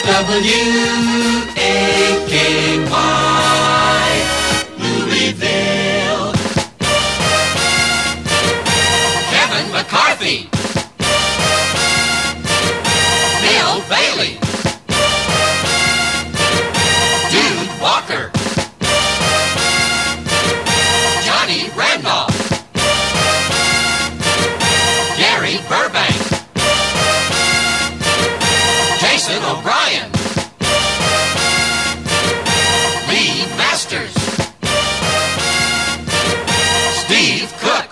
W-A-K-Y, Louisville. Kevin McCarthy, Bill Bailey, Dude Walker, Johnny Randolph, Gary Burbank, Jason O'Brien, Lee Masters, Steve Cook,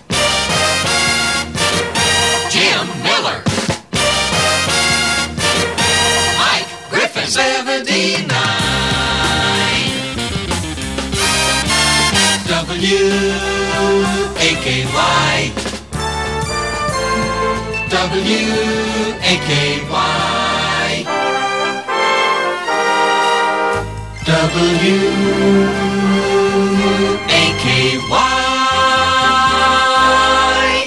Jim Miller, Mike Griffin, 79, W-A-K-Y, W-A-K-Y, W-A-K-Y,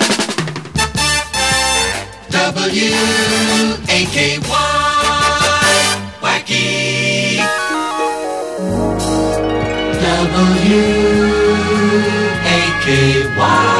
W-A-K-Y, wacky, W-A-K-Y.